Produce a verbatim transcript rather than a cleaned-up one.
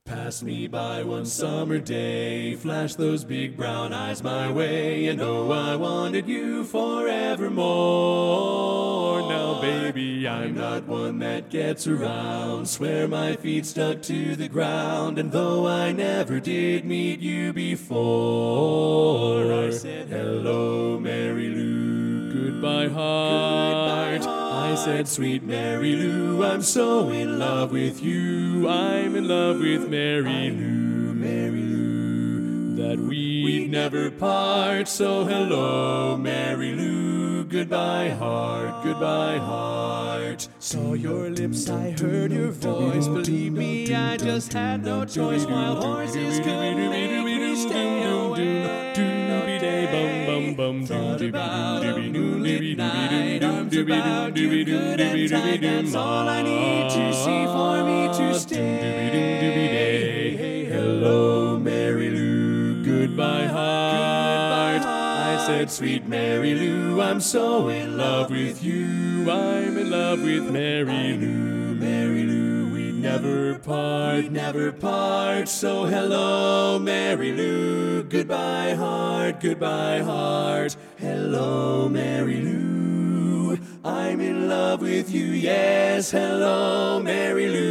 Pass me by one summer day, flash those big brown eyes my way, and oh, I wanted you forevermore. Now, baby, I'm not one that gets around, swear my feet stuck to the ground, and though I never did meet you before, I said, hello, Mary Lou, goodbye, heart. I said, sweet Mary Lou, I'm so in love with you. I'm in love with Mary Lou, Mary Lou, that we'd never part. So hello, Mary Lou, goodbye, heart, goodbye, heart. Saw your lips, I heard your voice. Believe me, I just had no choice. Wild horses come, please stay away. Thought about a moonlit night, arms about you, good and tight. That's all I need to see for me to stay. Hello, Mary Lou, goodbye, heart. I said, sweet Mary Lou, I'm so in love with you. I'm in love with Mary Lou, Mary Lou. We never part, never part. So hello, Mary Lou, goodbye, heart, goodbye, heart. Hello, Mary Lou, I'm in love with you. Yes, hello, Mary Lou.